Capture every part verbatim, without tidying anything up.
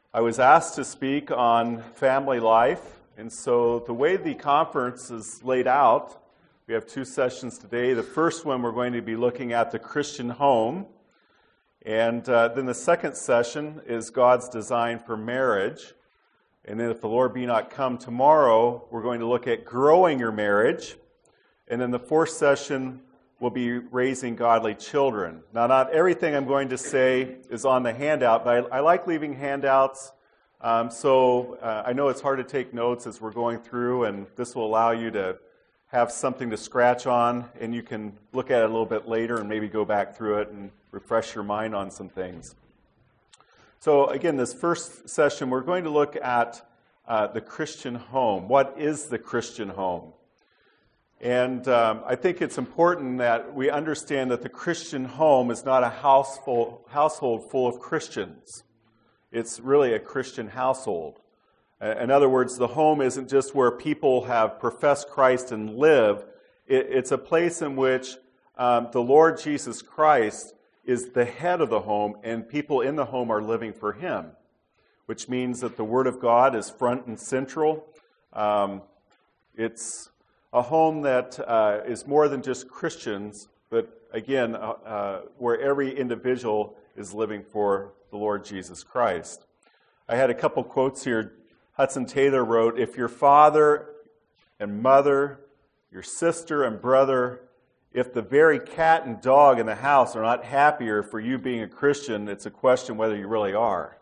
I was asked to speak on family life, and so the way the conference is laid out, we have two sessions today. The first one, we're going to be looking at the Christian home, and uh, then the second session is God's design for marriage. And then if the Lord be not come tomorrow, we're going to look at growing your marriage. And then the fourth session will be raising godly children. Now, not everything I'm going to say is on the handout, but I, I like leaving handouts. Um, so uh, I know it's hard to take notes as we're going through, and this will allow you to have something to scratch on, and you can look at it a little bit later and maybe go back through it and refresh your mind on some things. So again, this first session, we're going to look at uh, the Christian home. What is the Christian home? And um, I think it's important that we understand that the Christian home is not a house full, household full of Christians. It's really a Christian household. In other words, the home isn't just where people have professed Christ and live. It, it's a place in which um, the Lord Jesus Christ is the head of the home, and people in the home are living for Him, which means that the Word of God is front and central. Um, it's a home that uh, is more than just Christians, but again, uh, uh, where every individual is living for the Lord Jesus Christ. I had a couple quotes here. Hudson Taylor wrote, "If your father and mother, your sister and brother, if the very cat and dog in the house are not happier for you being a Christian, it's a question whether you really are."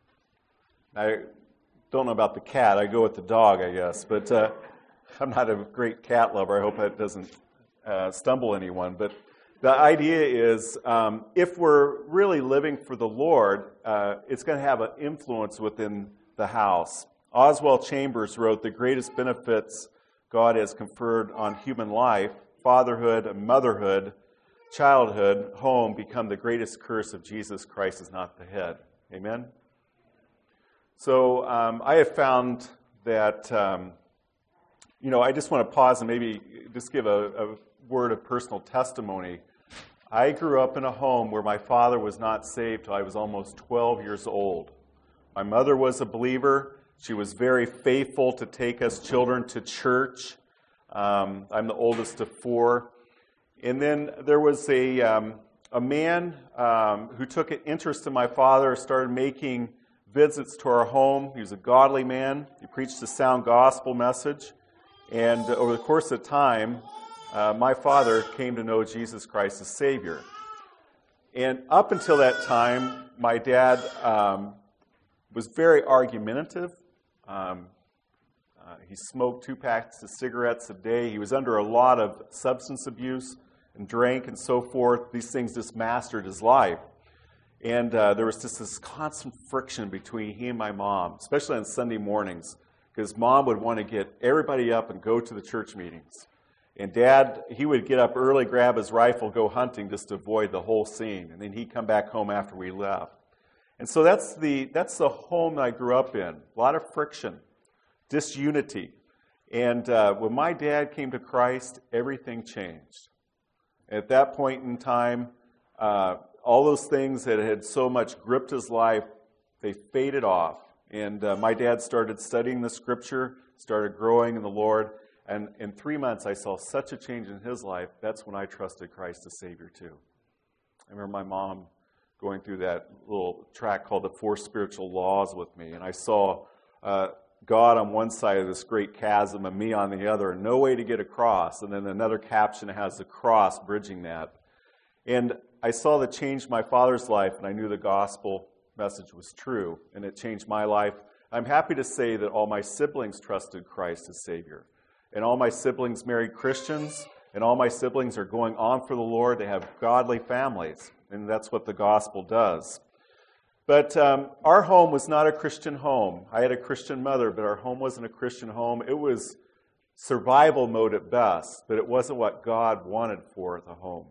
I don't know about the cat. I go with the dog, I guess, but uh, I'm not a great cat lover. I hope that doesn't uh, stumble anyone. But the idea is, um, if we're really living for the Lord, uh, it's going to have an influence within the house. Oswald Chambers wrote, "The greatest benefits God has conferred on human life, fatherhood and motherhood, childhood, home, become the greatest curse if Jesus Christ is not the head." Amen? So um, I have found that... Um, You know, I just want to pause and maybe just give a, a word of personal testimony. I grew up in a home where my father was not saved till I was almost twelve years old. My mother was a believer. She was very faithful to take us children to church. Um, I'm the oldest of four. And then there was a, um, a man um, who took an interest in my father, started making visits to our home. He was a godly man. He preached a sound gospel message. And over the course of time, uh, my father came to know Jesus Christ as Savior. And up until that time, my dad um, was very argumentative. Um, uh, he smoked two packs of cigarettes a day. He was under a lot of substance abuse and drank and so forth. These things just mastered his life. And uh, there was just this constant friction between he and my mom, especially on Sunday mornings, because Mom would want to get everybody up and go to the church meetings. And Dad, he would get up early, grab his rifle, go hunting just to avoid the whole scene. And then he'd come back home after we left. And so that's the that's the home that I grew up in. A lot of friction, disunity. And uh, when my dad came to Christ, everything changed. At that point in time, uh, all those things that had so much gripped his life, they faded off. And uh, my dad started studying the Scripture, started growing in the Lord, and in three months I saw such a change in his life. That's when I trusted Christ as Savior too. I remember my mom going through that little track called The Four Spiritual Laws with me, and I saw uh, God on one side of this great chasm and me on the other, and no way to get across, and then another caption has the cross bridging that. And I saw the change in my father's life, and I knew the gospel message was true, and it changed my life. I'm happy to say that all my siblings trusted Christ as Savior, and all my siblings married Christians, and all my siblings are going on for the Lord. They have godly families, and that's what the gospel does. But um, our home was not a Christian home. I had a Christian mother, but our home wasn't a Christian home. It was survival mode at best, but it wasn't what God wanted for the home.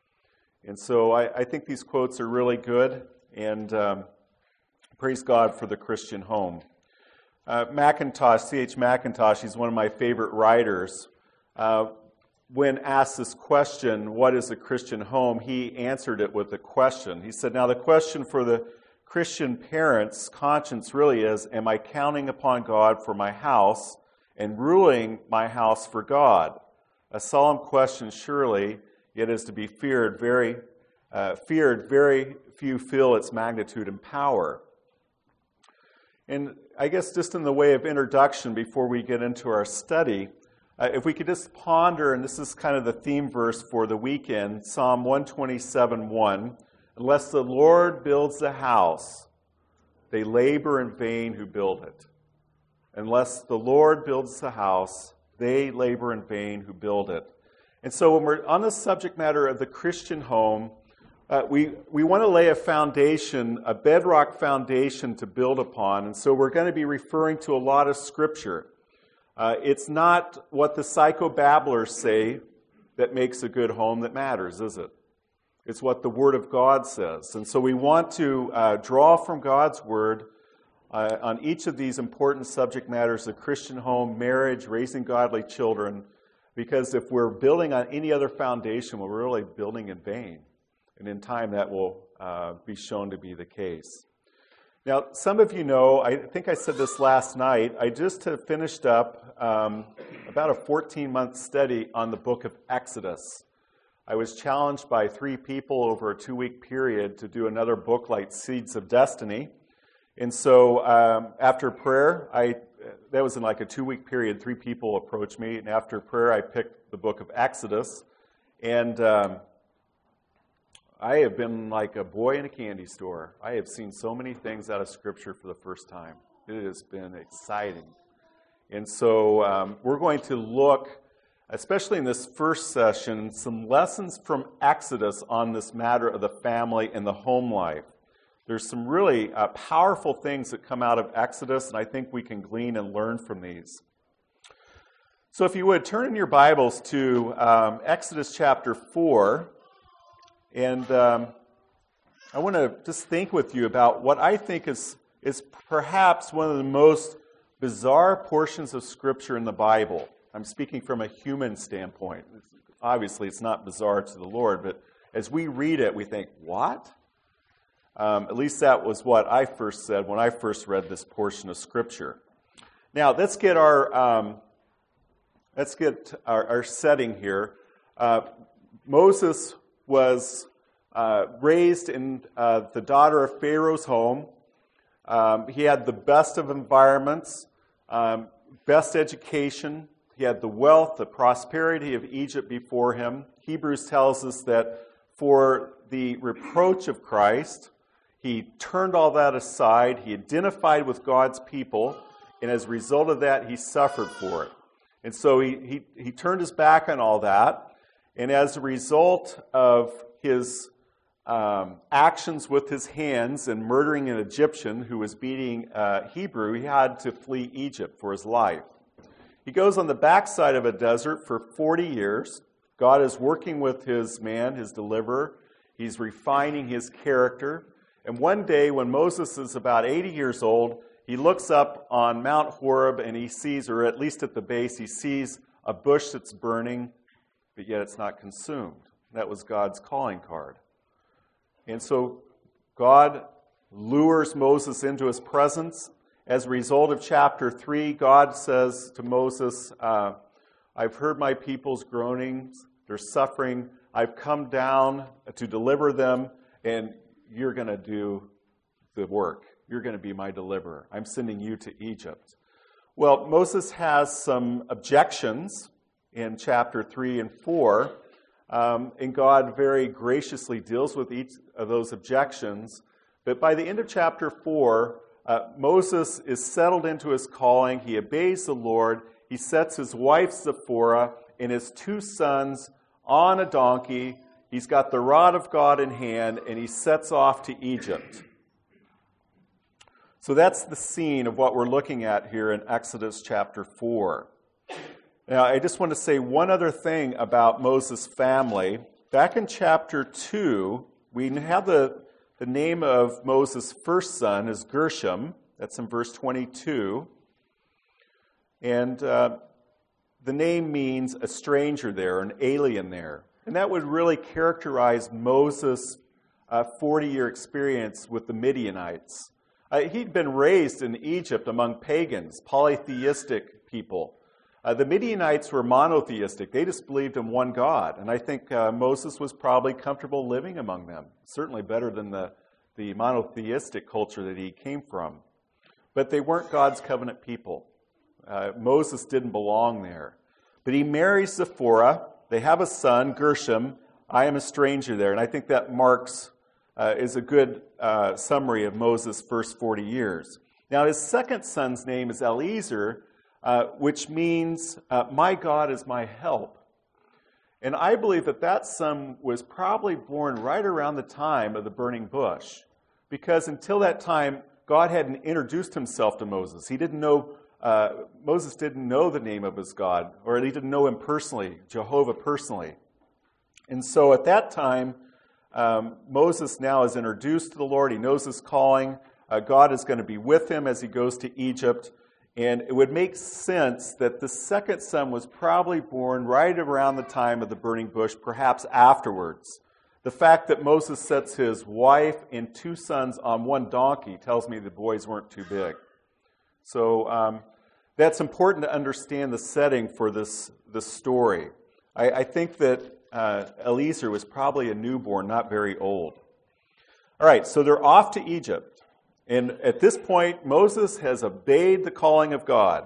And so I, I think these quotes are really good, and um, praise God for the Christian home. Uh, Mackintosh, C H Mackintosh, he's one of my favorite writers. Uh, when asked this question, what is a Christian home, he answered it with a question. He said, now the question for the Christian parent's conscience really is, am I counting upon God for my house and ruling my house for God? A solemn question, surely, yet is to be feared. Very uh, feared. Very few feel its magnitude and power. And I guess just in the way of introduction, before we get into our study, uh, if we could just ponder, and this is kind of the theme verse for the weekend, Psalm one twenty-seven, one. Unless the Lord builds the house, they labor in vain who build it. Unless the Lord builds the house, they labor in vain who build it. And so when we're on the subject matter of the Christian home, uh, we, we want to lay a foundation, a bedrock foundation to build upon. And so we're going to be referring to a lot of Scripture. Uh, it's not what the psychobabblers say that makes a good home that matters, is it? It's what the Word of God says. And so we want to uh, draw from God's Word uh, on each of these important subject matters, the Christian home, marriage, raising godly children, because if we're building on any other foundation, we're really building in vain. And in time, that will uh, be shown to be the case. Now, some of you know, I think I said this last night, I just have finished up um, about a fourteen-month study on the book of Exodus. I was challenged by three people over a two-week period to do another book like Seeds of Destiny. And so um, after prayer, I that was in like a two-week period, three people approached me. And after prayer, I picked the book of Exodus. And um, I have been like a boy in a candy store. I have seen so many things out of Scripture for the first time. It has been exciting. And so um, we're going to look, especially in this first session, some lessons from Exodus on this matter of the family and the home life. There's some really uh, powerful things that come out of Exodus, and I think we can glean and learn from these. So if you would, turn in your Bibles to um, Exodus chapter four, and um, I want to just think with you about what I think is, is perhaps one of the most bizarre portions of Scripture in the Bible. I'm speaking from a human standpoint. Obviously, it's not bizarre to the Lord, but as we read it, we think, what? Um, at least that was what I first said when I first read this portion of Scripture. Now, let's get our um, let's get our, our setting here. Uh, Moses was uh, raised in uh, the daughter of Pharaoh's home. Um, he had the best of environments, um, best education. He had the wealth, the prosperity of Egypt before him. Hebrews tells us that for the reproach of Christ, he turned all that aside. He identified with God's people, and as a result of that, he suffered for it. And so he, he, he turned his back on all that, and as a result of his um, actions with his hands and murdering an Egyptian who was beating a Hebrew, he had to flee Egypt for his life. He goes on the backside of a desert for forty years. God is working with his man, his deliverer. He's refining his character. And one day when Moses is about eighty years old, he looks up on Mount Horeb and he sees, or at least at the base, he sees a bush that's burning, but yet it's not consumed. That was God's calling card. And so God lures Moses into his presence. As a result of chapter three, God says to Moses, uh, I've heard my people's groanings. They're suffering. I've come down to deliver them, and you're going to do the work. You're going to be my deliverer. I'm sending you to Egypt. Well, Moses has some objections in chapter three and four, um, and God very graciously deals with each of those objections. But by the end of chapter four, uh, Moses is settled into his calling. He obeys the Lord. He sets his wife Zipporah and his two sons on a donkey. He's got the rod of God in hand, and he sets off to Egypt. So that's the scene of what we're looking at here in Exodus chapter four. Now, I just want to say one other thing about Moses' family. Back in chapter two, we have the, the name of Moses' first son is Gershom. That's in verse twenty-two. And uh, the name means a stranger there, an alien there. And that would really characterize Moses' uh, forty-year experience with the Midianites. Uh, he'd been raised in Egypt among pagans, polytheistic people. Uh, the Midianites were monotheistic. They just believed in one God. And I think uh, Moses was probably comfortable living among them, certainly better than the, the monotheistic culture that he came from. But they weren't God's covenant people. Uh, Moses didn't belong there. But he marries Zipporah. They have a son, Gershom. I am a stranger there. And I think that marks, uh, is a good uh, summary of Moses' first forty years. Now, his second son's name is Eliezer, uh, which means, uh, my God is my help. And I believe that that son was probably born right around the time of the burning bush. Because until that time, God hadn't introduced himself to Moses. He didn't know, uh, Moses didn't know the name of his God, or he didn't know him personally, Jehovah personally. And so at that time, um, Moses now is introduced to the Lord. He knows his calling. Uh, God is going to be with him as he goes to Egypt. And it would make sense that the second son was probably born right around the time of the burning bush, perhaps afterwards. The fact that Moses sets his wife and two sons on one donkey tells me the boys weren't too big. So um, that's important to understand the setting for this, this story. I, I think that uh, Eliezer was probably a newborn, not very old. All right, so they're off to Egypt. And at this point, Moses has obeyed the calling of God.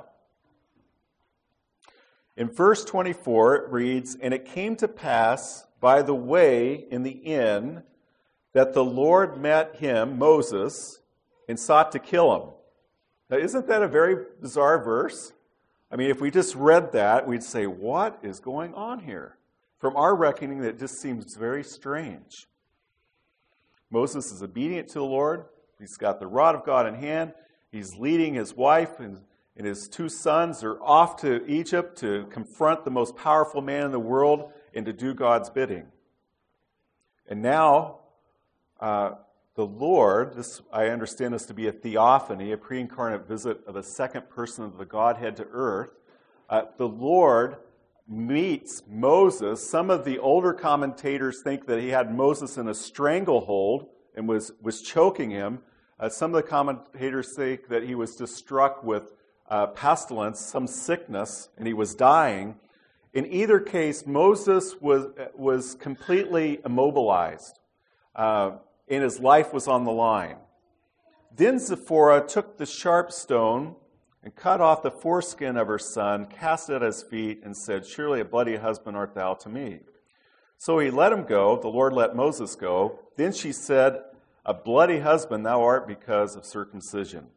In verse twenty-four, it reads, "And it came to pass by the way in the inn that the Lord met him," Moses, "and sought to kill him." Now, isn't that a very bizarre verse? I mean, if we just read that, we'd say, what is going on here? From our reckoning, that just seems very strange. Moses is obedient to the Lord. He's got the rod of God in hand. He's leading his wife and, and his two sons are off to Egypt to confront the most powerful man in the world and to do God's bidding. And now, uh, the Lord, this I understand this to be a theophany, a pre-incarnate visit of a second person of the Godhead to earth. Uh, the Lord meets Moses. Some of the older commentators think that he had Moses in a stranglehold and was, was choking him. Uh, some of the commentators think that he was just struck with uh, pestilence, some sickness, and he was dying. In either case, Moses was, was completely immobilized, uh, and his life was on the line. Then Zipporah took the sharp stone and cut off the foreskin of her son, cast it at his feet, and said, "Surely a bloody husband art thou to me." So he let him go. The Lord let Moses go. Then she said, "A bloody husband thou art because of circumcision."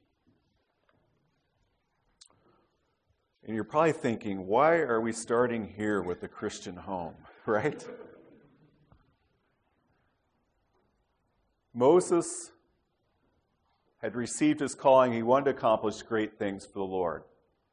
And you're probably thinking, why are we starting here with the Christian home, right? Moses had received his calling. He wanted to accomplish great things for the Lord.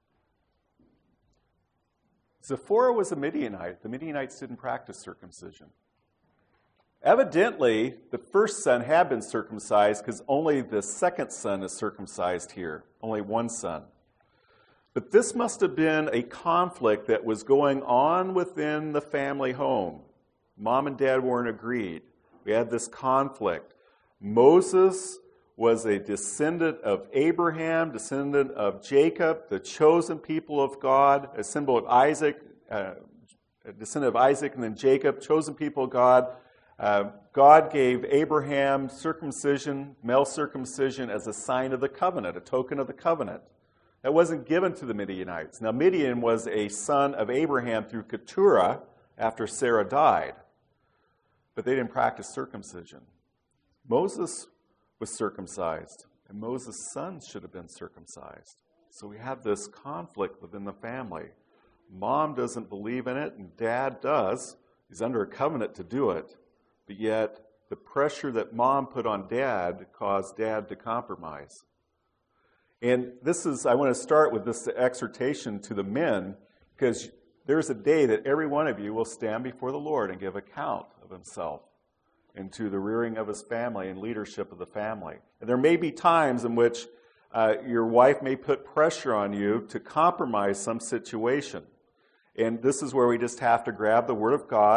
Zipporah was a Midianite. The Midianites didn't practice circumcision. Evidently, the first son had been circumcised because only the second son is circumcised here. Only one son. But this must have been a conflict that was going on within the family home. Mom and dad weren't agreed. We had this conflict. Moses was a descendant of Abraham, descendant of Jacob, the chosen people of God, a symbol of Isaac, uh, a descendant of Isaac and then Jacob, chosen people of God. Uh, God gave Abraham circumcision, male circumcision, as a sign of the covenant, a token of the covenant. That wasn't given to the Midianites. Now, Midian was a son of Abraham through Keturah after Sarah died. But they didn't practice circumcision. Moses was circumcised, and Moses' sons should have been circumcised. So we have this conflict within the family. Mom doesn't believe in it, and dad does. He's under a covenant to do it. But yet, the pressure that mom put on dad caused dad to compromise. And this is, I want to start with this exhortation to the men, because there's a day that every one of you will stand before the Lord and give account of himself and to the rearing of his family and leadership of the family. And there may be times in which uh, your wife may put pressure on you to compromise some situation. And this is where we just have to grab the Word of God.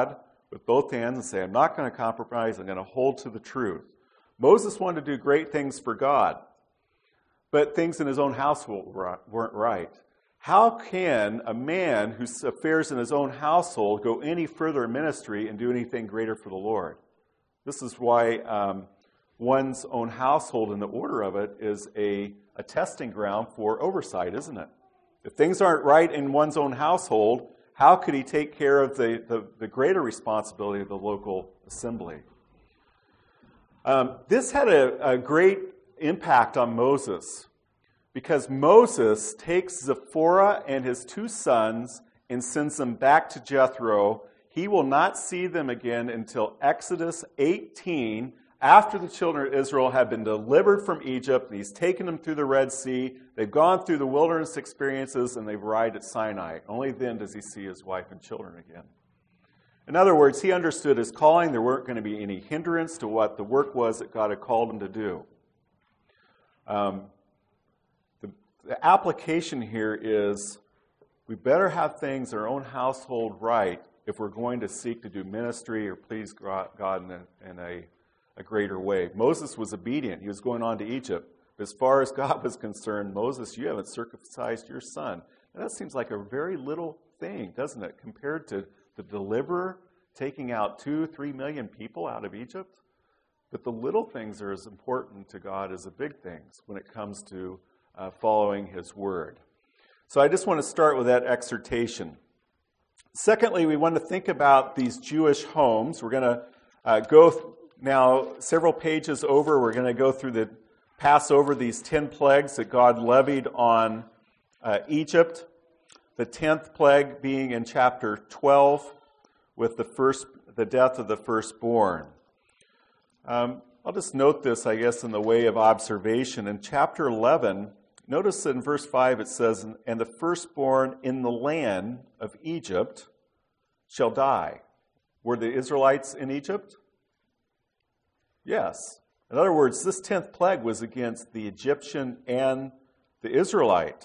with both hands and say, I'm not going to compromise, I'm going to hold to the truth. Moses wanted to do great things for God, but things in his own household weren't right. How can a man whose affairs in his own household go any further in ministry and do anything greater for the Lord? This is why um, one's own household and the order of it is a, a testing ground for oversight, isn't it? If things aren't right in one's own household, how could he take care of the, the, the greater responsibility of the local assembly? Um, this had a, a great impact on Moses, because Moses takes Zipporah and his two sons and sends them back to Jethro. He will not see them again until Exodus eighteen, after the children of Israel have been delivered from Egypt, and he's taken them through the Red Sea. They've gone through the wilderness experiences, and they've arrived at Sinai. Only then does he see his wife and children again. In other words, he understood his calling. There weren't going to be any hindrance to what the work was that God had called him to do. Um, the, the application here is we better have things in our own household right if we're going to seek to do ministry or please God in a, in a, a greater way. Moses was obedient. He was going on to Egypt. But as far as God was concerned, Moses, you haven't circumcised your son. And that seems like a very little thing, doesn't it, compared to the deliverer taking out two, three million people out of Egypt? But the little things are as important to God as the big things when it comes to uh, following his word. So I just want to start with that exhortation. Secondly, we want to think about these Jewish homes. We're going to uh, go th- now several pages over. We're going to go through the pass over these ten plagues that God levied on uh, Egypt. The tenth plague being in chapter twelve, with the first, the death of the firstborn. Um, I'll just note this, I guess, in the way of observation. In chapter eleven, notice that in verse five it says, "And the firstborn in the land of Egypt shall die." Were the Israelites in Egypt? Yes. In other words, this tenth plague was against the Egyptian and the Israelite.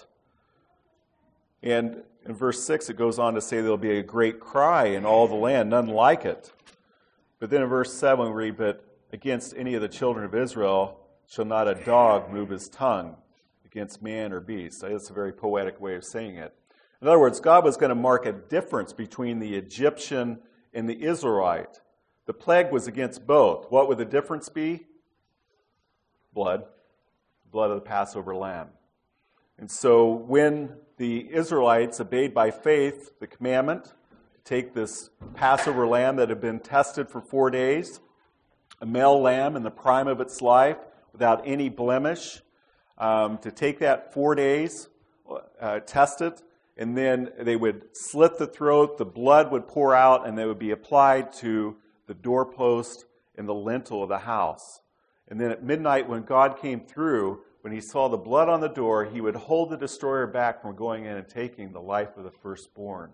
And in verse six, it goes on to say there'll be a great cry in all the land, none like it. But then in verse seven, we read, "But against any of the children of Israel shall not a dog move his tongue against man or beast." That's a very poetic way of saying it. In other words, God was going to mark a difference between the Egyptian and the Israelite. The plague was against both. What would the difference be? Blood. Blood of the Passover lamb. And so when the Israelites obeyed by faith the commandment to take this Passover lamb that had been tested for four days, a male lamb in the prime of its life, without any blemish, um, to take that four days, uh, test it, and then they would slit the throat, the blood would pour out, and they would be applied to the doorpost and the lintel of the house. And then at midnight, when God came through, when he saw the blood on the door, he would hold the destroyer back from going in and taking the life of the firstborn.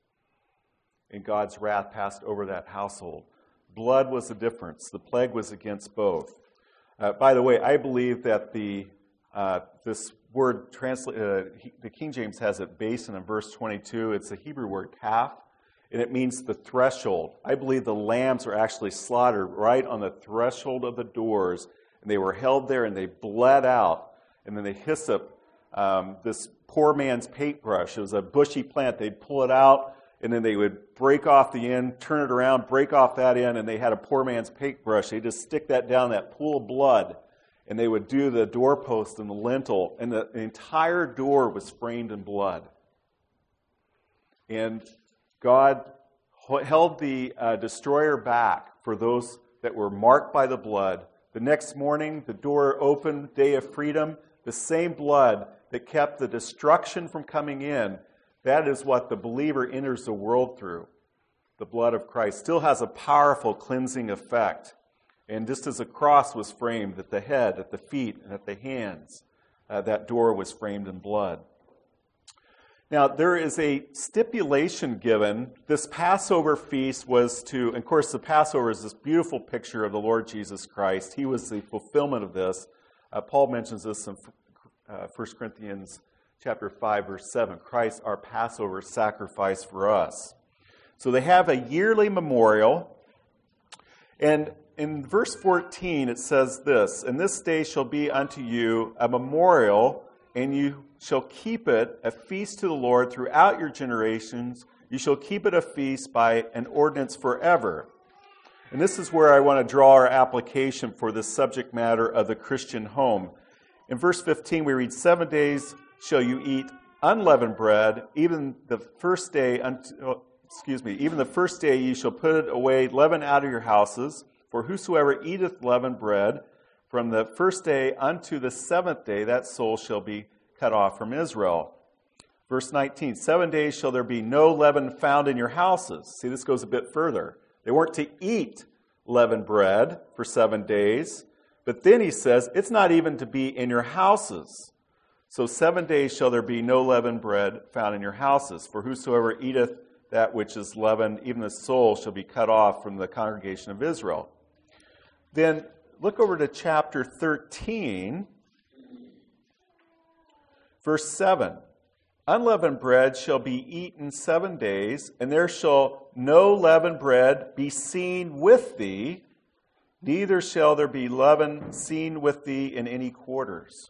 And God's wrath passed over that household. Blood was the difference. The plague was against both. Uh, by the way, I believe that the uh, this word, transla- uh, he, the King James has it based in verse twenty-two. It's the Hebrew word calf, and it means the threshold. I believe the lambs were actually slaughtered right on the threshold of the doors, and they were held there, and they bled out. And then they hyssop, um, this poor man's paintbrush. It was a bushy plant. They'd pull it out, and then they would break off the end, turn it around, break off that end, and they had a poor man's paintbrush. They'd just stick that down that pool of blood, and they would do the doorpost and the lintel, and the, the entire door was framed in blood. And God held the uh, destroyer back for those that were marked by the blood. The next morning, the door opened, day of freedom. The same blood that kept the destruction from coming in, that is what the believer enters the world through. The blood of Christ still has a powerful cleansing effect. And just as a cross was framed at the head, at the feet, and at the hands, uh, that door was framed in blood. Now, there is a stipulation given. This Passover feast was to, and of course, the Passover is this beautiful picture of the Lord Jesus Christ. He was the fulfillment of this. Uh, Paul mentions this in uh, First Corinthians chapter five, verse seven. Christ, our Passover sacrifice for us. So they have a yearly memorial. And in verse fourteen, it says this, "And this day shall be unto you a memorial, and you shall keep it a feast to the Lord throughout your generations. You shall keep it a feast by an ordinance forever." And this is where I want to draw our application for this subject matter of the Christian home. In verse fifteen, we read, "Seven days shall you eat unleavened bread, even the first day, unto, excuse me, even the first day you shall put away leaven out of your houses. For whosoever eateth leavened bread from the first day unto the seventh day, that soul shall be cut off from Israel." Verse nineteen, "Seven days shall there be no leaven found in your houses." See, this goes a bit further. They weren't to eat leavened bread for seven days. But then he says, it's not even to be in your houses. So seven days shall there be no leavened bread found in your houses. For whosoever eateth that which is leavened, even the soul shall be cut off from the congregation of Israel. Then look over to chapter thirteen, verse seven. "Unleavened bread shall be eaten seven days, and there shall no leavened bread be seen with thee, neither shall there be leaven seen with thee in any quarters."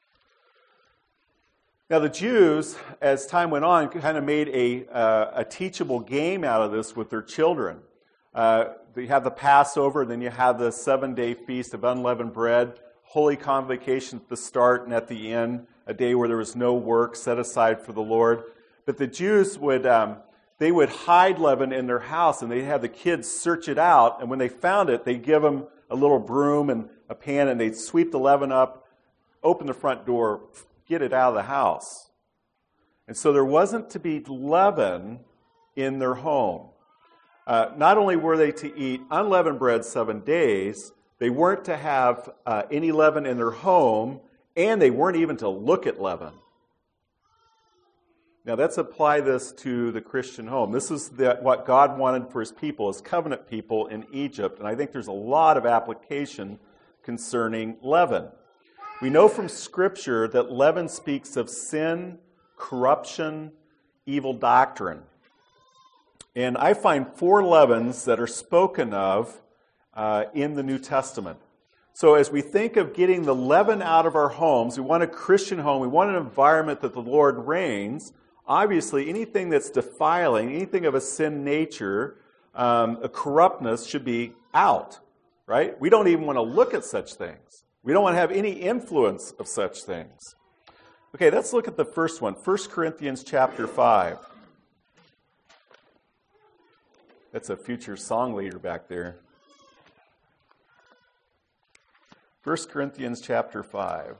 Now the Jews, as time went on, kind of made a, uh, a teachable game out of this with their children. Uh, you have the Passover, then you have the seven-day feast of unleavened bread, holy convocation at the start and at the end, a day where there was no work set aside for the Lord. But the Jews would um, they would hide leaven in their house, and they'd have the kids search it out, and when they found it, they'd give them a little broom and a pan, and they'd sweep the leaven up, open the front door, get it out of the house. And so there wasn't to be leaven in their home. Uh, not only were they to eat unleavened bread seven days, they weren't to have uh, any leaven in their home, and they weren't even to look at leaven. Now let's apply this to the Christian home. This is the, what God wanted for his people, his covenant people in Egypt, and I think there's a lot of application concerning leaven. We know from Scripture that leaven speaks of sin, corruption, evil doctrine. And I find four leavens that are spoken of uh, in the New Testament. So as we think of getting the leaven out of our homes, we want a Christian home, we want an environment that the Lord reigns. Obviously, anything that's defiling, anything of a sin nature, um, a corruptness should be out, right? We don't even want to look at such things. We don't want to have any influence of such things. Okay, let's look at the first one, First Corinthians chapter five. That's a future song leader back there. First Corinthians chapter five.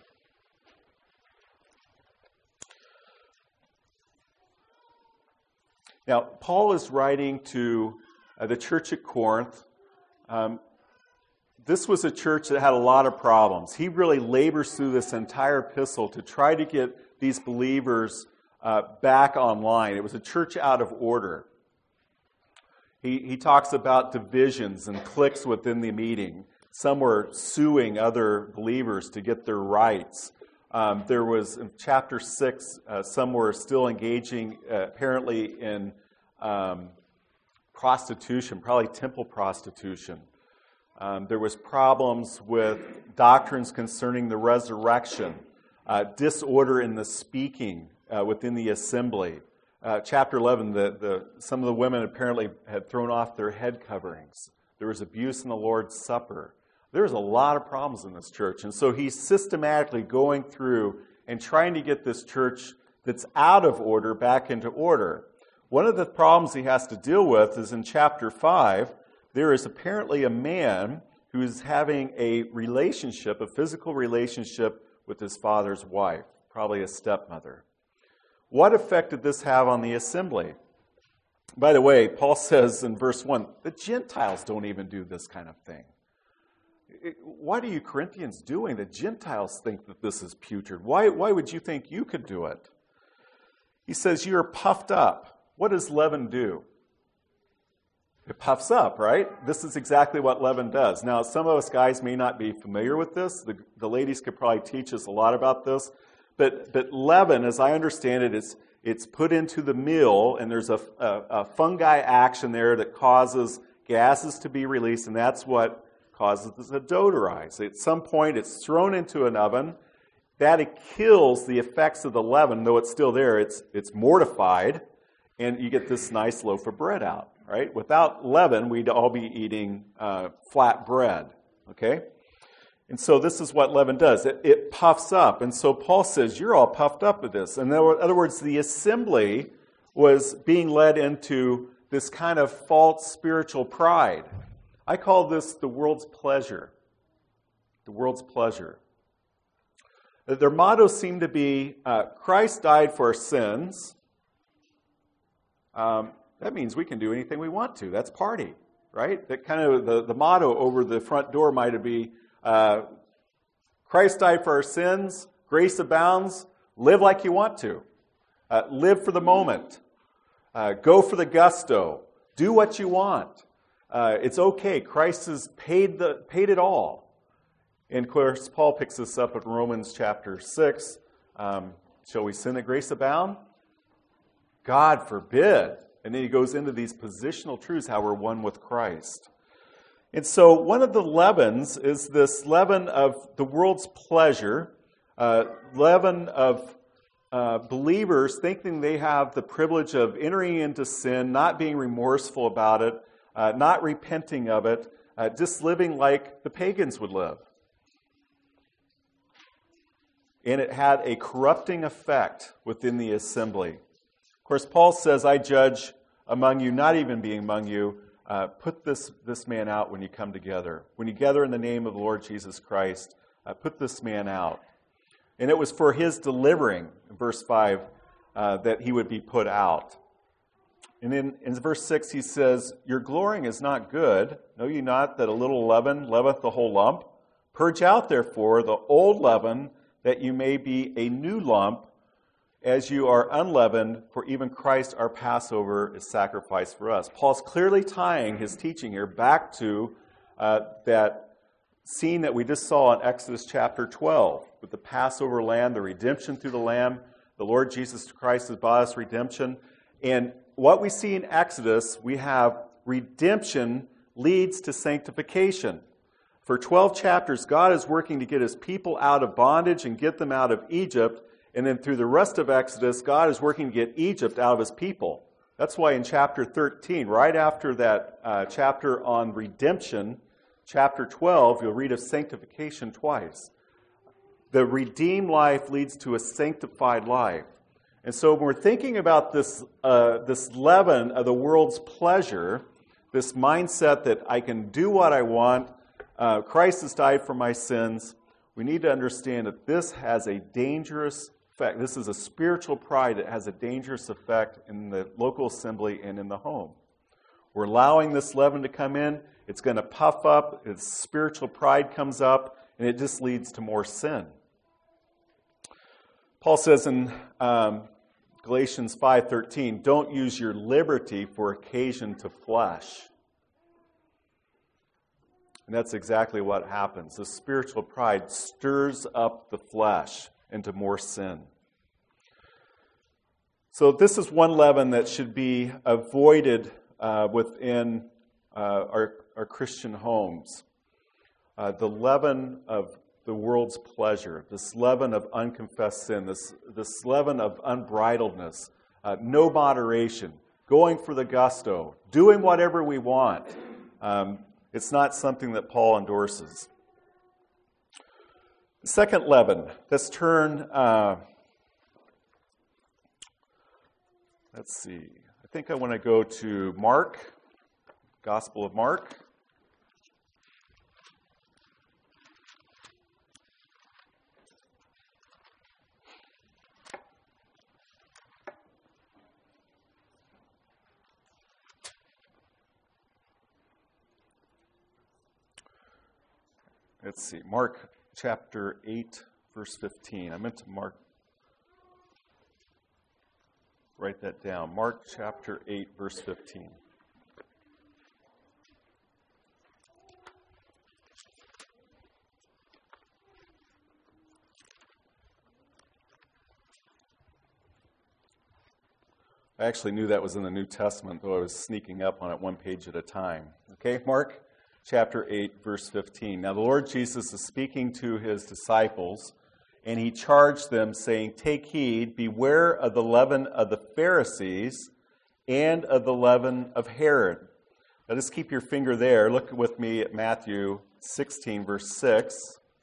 Now, Paul is writing to uh, the church at Corinth. Um, this was a church that had a lot of problems. He really labors through this entire epistle to try to get these believers uh, back online. It was a church out of order. He, he talks about divisions and cliques within the meeting. Some were suing other believers to get their rights. Um, there was, in chapter six, uh, some were still engaging uh, apparently in um, prostitution, probably temple prostitution. Um, there was problems with doctrines concerning the resurrection, uh, disorder in the speaking uh, within the assembly. Uh, chapter eleven, the, the, some of the women apparently had thrown off their head coverings. There was abuse in the Lord's Supper. There's a lot of problems in this church. And so he's systematically going through and trying to get this church that's out of order back into order. One of the problems he has to deal with is in chapter five, there is apparently a man who is having a relationship, a physical relationship with his father's wife, probably a stepmother. What effect did this have on the assembly? By the way, Paul says in verse one, the Gentiles don't even do this kind of thing. What are you Corinthians doing? The Gentiles think that this is putrid. Why, why would you think you could do it? He says, you're puffed up. What does leaven do? It puffs up, right? This is exactly what leaven does. Now, some of us guys may not be familiar with this. The, the ladies could probably teach us a lot about this. But, but leaven, as I understand it, is, it's put into the mill, and there's a, a, a fungi action there that causes gases to be released, and that's what causes the dough to rise. At some point, it's thrown into an oven. That it kills the effects of the leaven, though it's still there. It's it's mortified, and you get this nice loaf of bread out. Right? Without leaven, we'd all be eating uh, flat bread. Okay? And so this is what leaven does. It, it puffs up. And so Paul says, you're all puffed up with this. In other words, the assembly was being led into this kind of false spiritual pride. I call this the world's pleasure. The world's pleasure. Their motto seemed to be, uh, Christ died for our sins. Um, that means we can do anything we want to. That's party, right? That kind of the, the motto over the front door might be, uh, Christ died for our sins, grace abounds, live like you want to. Uh, live for the moment. Uh, go for the gusto. Do what you want. Uh, it's okay. Christ has paid the paid it all. And of course, Paul picks this up in Romans chapter six. Um, shall we sin that grace abound? God forbid. And then he goes into these positional truths, how we're one with Christ. And so one of the leavens is this leaven of the world's pleasure, uh, leaven of uh, believers thinking they have the privilege of entering into sin, not being remorseful about it, uh, not repenting of it, uh, just living like the pagans would live. And it had a corrupting effect within the assembly. Of course, Paul says, I judge among you, not even being among you, uh, put this, this man out when you come together. When you gather in the name of the Lord Jesus Christ, uh, put this man out. And it was for his delivering, in verse five, uh, that he would be put out. And then in verse six he says, your glorying is not good. Know ye not that a little leaven leaveth the whole lump? Purge out therefore the old leaven, that you may be a new lump, as you are unleavened, for even Christ our Passover is sacrificed for us. Paul's clearly tying his teaching here back to uh, that scene that we just saw in Exodus chapter twelve, with the Passover lamb, the redemption through the lamb. The Lord Jesus Christ has bought us redemption. And what we see in Exodus, we have redemption leads to sanctification. For twelve chapters, God is working to get his people out of bondage and get them out of Egypt. And then through the rest of Exodus, God is working to get Egypt out of his people. That's why in chapter thirteen, right after that uh, chapter on redemption, chapter twelve, you'll read of sanctification twice. The redeemed life leads to a sanctified life. And so when we're thinking about this, uh, this leaven of the world's pleasure, this mindset that I can do what I want, uh, Christ has died for my sins, we need to understand that this has a dangerous effect. This is a spiritual pride that has a dangerous effect in the local assembly and in the home. We're allowing this leaven to come in. It's going to puff up. Its spiritual pride comes up, and it just leads to more sin. Paul says in um, Galatians five thirteen, don't use your liberty for occasion to flesh. And that's exactly what happens. The spiritual pride stirs up the flesh into more sin. So this is one leaven that should be avoided uh, within uh, our, our Christian homes. Uh, the leaven of the world's pleasure, this leaven of unconfessed sin, this, this leaven of unbridledness, uh, no moderation, going for the gusto, doing whatever we want. Um, it's not something that Paul endorses. Second leaven, let's turn, uh, let's see, I think I want to go to Mark, Gospel of Mark. Let's see, Mark chapter eight, verse fifteen. I meant to mark, write that down. Mark chapter eight, verse fifteen. I actually knew that was in the New Testament, though I was sneaking up on it one page at a time. Okay, Mark chapter eight, verse fifteen. Now the Lord Jesus is speaking to his disciples, and he charged them, saying, "Take heed, beware of the leaven of the Pharisees and of the leaven of Herod." Now just keep your finger there. Look with me at Matthew sixteen, verse six.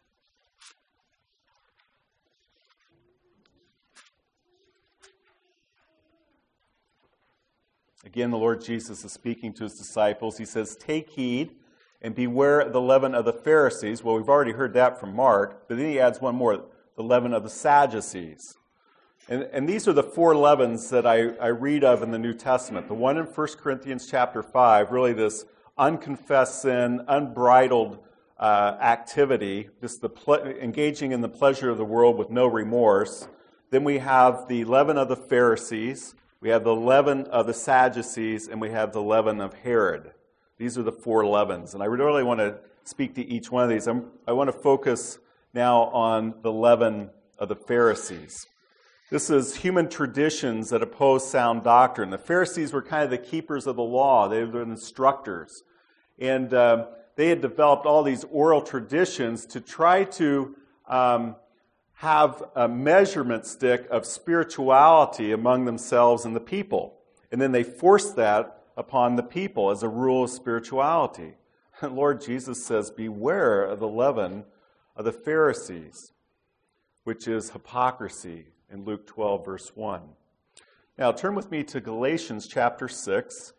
Again, the Lord Jesus is speaking to his disciples. He says, "Take heed and beware of the leaven of the Pharisees." Well, we've already heard that from Mark, but then he adds one more, the leaven of the Sadducees. And, and these are the four leavens that I, I read of in the New Testament. The one in First Corinthians chapter five, really this unconfessed sin, unbridled uh, activity, just the ple- engaging in the pleasure of the world with no remorse. Then we have the leaven of the Pharisees, we have the leaven of the Sadducees, and we have the leaven of Herod. These are the four leavens. And I really want to speak to each one of these. I'm, I want to focus now on the leaven of the Pharisees. This is human traditions that oppose sound doctrine. The Pharisees were kind of the keepers of the law. They were the instructors. And uh, they had developed all these oral traditions to try to um, have a measurement stick of spirituality among themselves and the people. And then they forced that upon the people as a rule of spirituality. And Lord Jesus says, beware of the leaven of the Pharisees, which is hypocrisy, in Luke twelve, verse one. Now, turn with me to Galatians chapter six.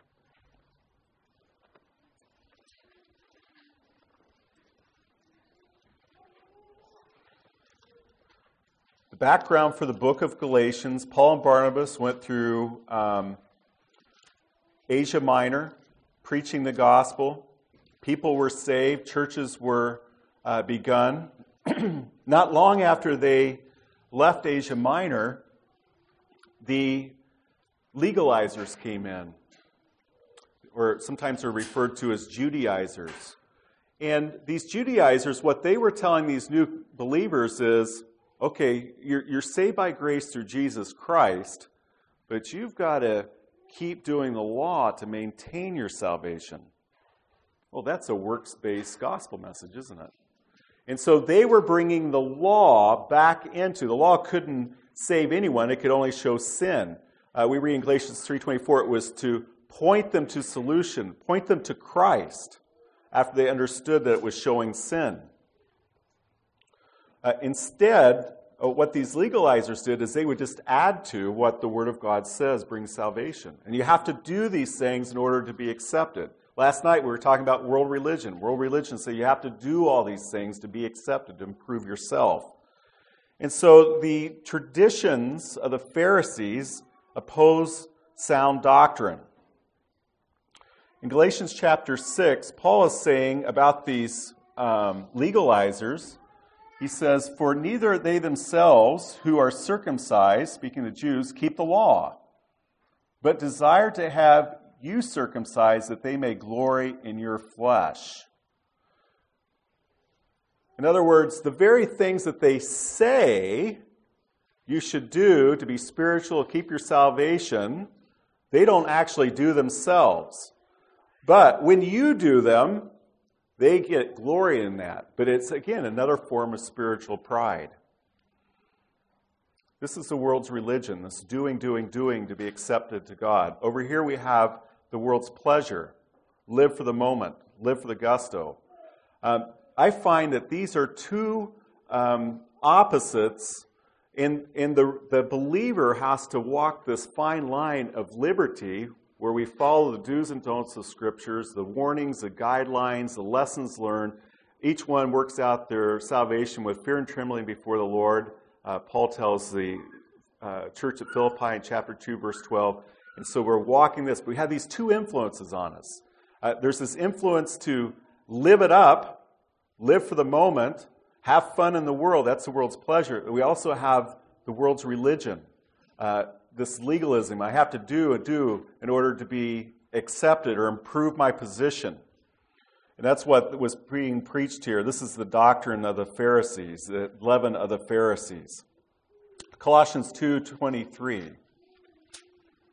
The background for the book of Galatians, Paul and Barnabas went through um, Asia Minor, preaching the gospel. People were saved. Churches were uh, begun. Not long after they left Asia Minor, the legalizers came in, or sometimes they're referred to as Judaizers. And these Judaizers, what they were telling these new believers is, okay, you're, you're saved by grace through Jesus Christ, but you've got to keep doing the law to maintain your salvation. Well, that's a works-based gospel message, isn't it? And so they were bringing the law back into, the law couldn't save anyone, it could only show sin. Uh, we read in Galatians three twenty-four, it was to point them to solution, point them to Christ, after they understood that it was showing sin. Uh, instead, uh, what these legalizers did is they would just add to what the Word of God says brings salvation. And you have to do these things in order to be accepted. Last night we were talking about world religion. World religion says you have to do all these things to be accepted, to improve yourself. And so the traditions of the Pharisees oppose sound doctrine. In Galatians chapter six, Paul is saying about these um, legalizers, he says, "For neither they themselves who are circumcised," speaking to Jews, "keep the law, but desire to have you circumcised that they may glory in your flesh." In other words, the very things that they say you should do to be spiritual, keep your salvation, they don't actually do themselves. But when you do them, they get glory in that. But it's, again, another form of spiritual pride. This is the world's religion, this doing, doing, doing to be accepted to God. Over here we have the world's pleasure. Live for the moment. Live for the gusto. Um, I find that these are two um, opposites, and, and the, the believer has to walk this fine line of liberty where we follow the do's and don'ts of Scriptures, the warnings, the guidelines, the lessons learned. Each one works out their salvation with fear and trembling before the Lord. Uh, Paul tells the uh, church at Philippi in chapter two, verse twelve, and so we're walking this. But we have these two influences on us. Uh, there's this influence to live it up, live for the moment, have fun in the world. That's the world's pleasure. We also have the world's religion, uh, this legalism. I have to do a do in order to be accepted or improve my position. And that's what was being preached here. This is the doctrine of the Pharisees, the leaven of the Pharisees. Colossians two twenty-three.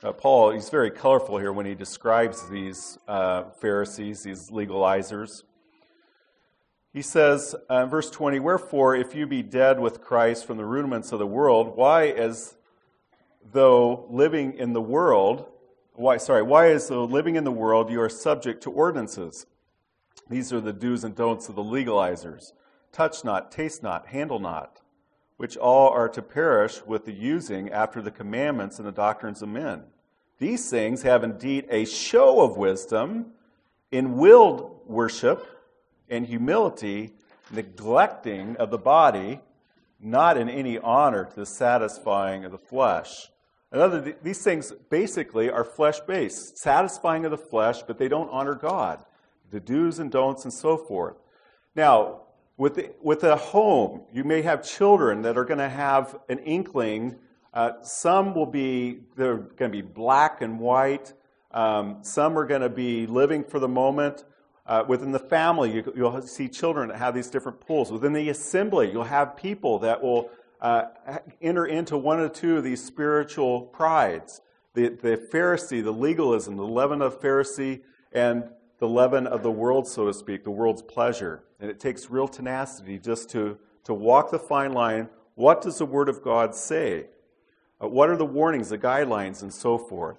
Uh, Paul, he's very colorful here when he describes these uh, Pharisees, these legalizers. He says, uh, verse twenty, "Wherefore, if you be dead with Christ from the rudiments of the world, why as though living in the world, why, sorry, why as though living in the world you are subject to ordinances? These are the do's and don'ts of the legalizers. Touch not, taste not, handle not, which all are to perish with the using after the commandments and the doctrines of men. These things have indeed a show of wisdom in willed worship and humility, neglecting of the body, not in any honor to the satisfying of the flesh." Another, these things basically are flesh-based, satisfying of the flesh, but they don't honor God. The do's and don'ts and so forth. Now, with the, with a home, you may have children that are going to have an inkling. Uh, some will be, they're going to be black and white. Um, some are going to be living for the moment. Uh, within the family, you, you'll see children that have these different pulls. Within the assembly, you'll have people that will uh, enter into one or two of these spiritual prides. The, the Pharisee, the legalism, the leaven of Pharisee, and the leaven of the world, so to speak, the world's pleasure. And it takes real tenacity just to, to walk the fine line. What does the Word of God say? Uh, what are the warnings, the guidelines, and so forth?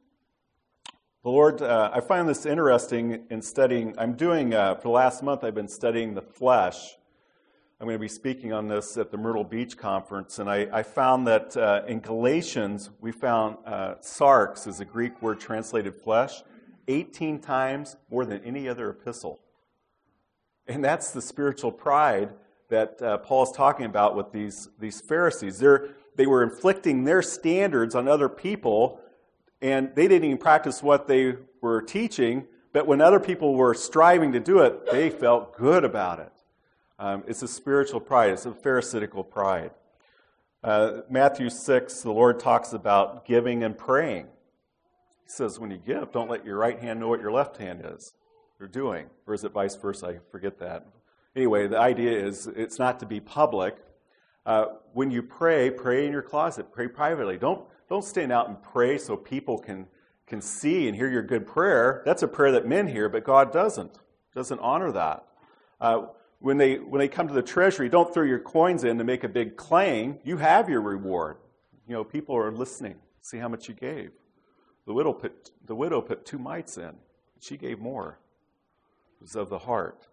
The Lord, uh, I find this interesting in studying. I'm doing, uh, for the last month, I've been studying the flesh. I'm going to be speaking on this at the Myrtle Beach Conference, and I, I found that uh, in Galatians, we found uh, sarx is a Greek word translated flesh, eighteen times more than any other epistle. And that's the spiritual pride that uh, Paul is talking about with these, these Pharisees. They're, they were inflicting their standards on other people, and they didn't even practice what they were teaching, but when other people were striving to do it, they felt good about it. Um, it's a spiritual pride. It's a pharisaical pride. Uh, Matthew six, the Lord talks about giving and praying. He says, when you give, don't let your right hand know what your left hand is. You're doing. Or is it vice versa? I forget that. Anyway, the idea is it's not to be public. Uh, when you pray, pray in your closet. Pray privately. Don't don't stand out and pray so people can, can see and hear your good prayer. That's a prayer that men hear, but God doesn't. Doesn't honor that. Uh, when they when they come to the treasury, don't throw your coins in to make a big clang. You have your reward. You know, people are listening. See how much you gave. The widow put the widow put two mites in. She gave more. It was of the heart.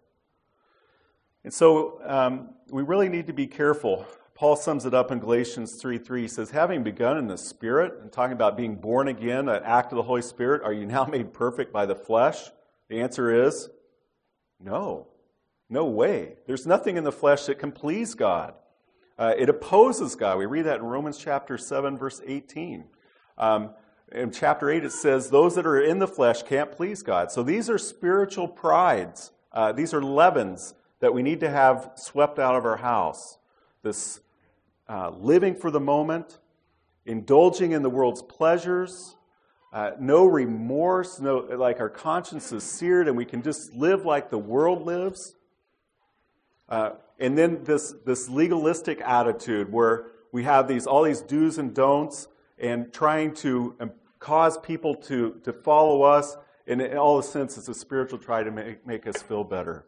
And so um, we really need to be careful. Paul sums it up in Galatians three three. He says, having begun in the Spirit, and talking about being born again, an act of the Holy Spirit, are you now made perfect by the flesh? The answer is no. No way. There's nothing in the flesh that can please God. Uh, it opposes God. We read that in Romans chapter seven, verse eighteen. Um, in chapter eight, it says, those that are in the flesh can't please God. So these are spiritual prides. Uh, these are leavens that we need to have swept out of our house. This uh, living for the moment, indulging in the world's pleasures, uh, no remorse, no like our conscience is seared and we can just live like the world lives. Uh, and then this this legalistic attitude where we have these all these do's and don'ts and trying to um, cause people to, to follow us. And in all the sense, it's a spiritual try to make, make us feel better.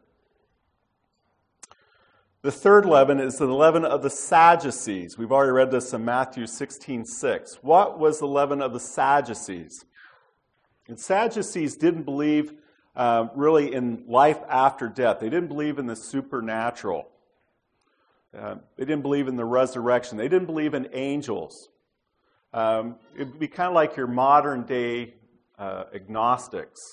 The third leaven is the leaven of the Sadducees. We've already read this in Matthew sixteen six. What was the leaven of the Sadducees? And Sadducees didn't believe uh, really in life after death. They didn't believe in the supernatural. Uh, they didn't believe in the resurrection. They didn't believe in angels. Um, it would be kind of like your modern day uh, agnostics.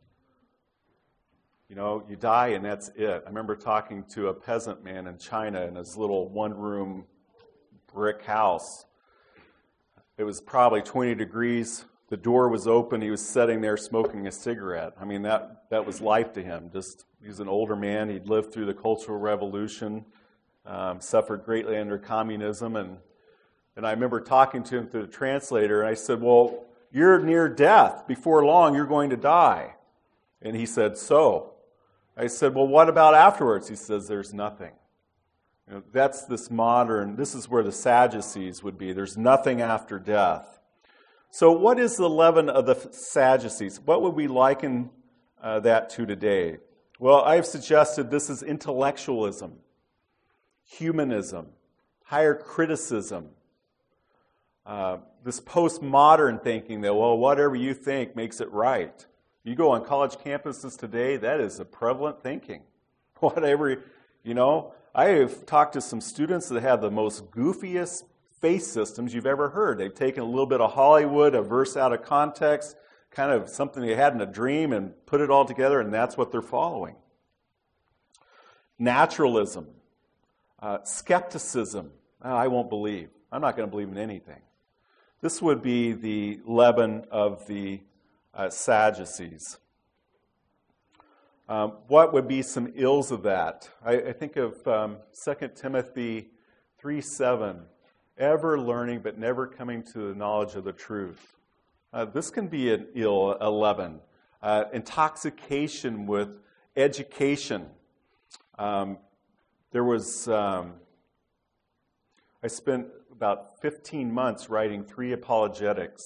You know, you die and that's it. I remember talking to a peasant man in China in his little one-room brick house. It was probably twenty degrees. The door was open. He was sitting there smoking a cigarette. I mean, that, that was life to him. Just he was an older man. He'd lived through the Cultural Revolution, um, suffered greatly under communism. And, and I remember talking to him through the translator, and I said, well, you're near death. Before long, you're going to die. And he said, so? I said, well, what about afterwards? He says, there's nothing. You know, that's this modern, this is where the Sadducees would be. There's nothing after death. So what is the leaven of the Sadducees? What would we liken uh, that to today? Well, I've suggested this is intellectualism, humanism, higher criticism, uh, this postmodern thinking that, well, whatever you think makes it right. You go on college campuses today, that is a prevalent thinking. Whatever, you know, I have talked to some students that have the most goofiest faith systems you've ever heard. They've taken a little bit of Hollywood, a verse out of context, kind of something they had in a dream, and put it all together, and that's what they're following. Naturalism, uh, skepticism. Oh, I won't believe. I'm not going to believe in anything. This would be the leaven of the uh, Sadducees. Um, what would be some ills of that? I, I think of um, Second Timothy three seven, ever learning but never coming to the knowledge of the truth. Uh, this can be an ill, a leaven. Uh, intoxication with education. Um, there was, um, I spent about fifteen months writing three apologetics.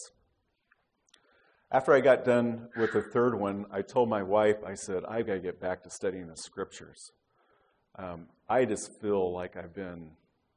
After I got done with the third one, I told my wife, I said, I've got to get back to studying the scriptures. Um, I just feel like I've been